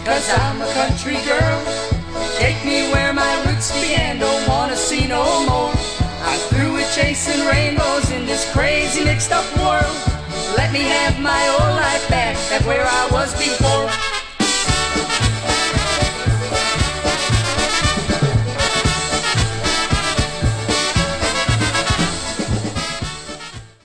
'cause I'm a country girl. Take me where my roots began, don't wanna see no more. I'm through with chasing rainbows in this crazy mixed up world. Let me have my old life back, that's where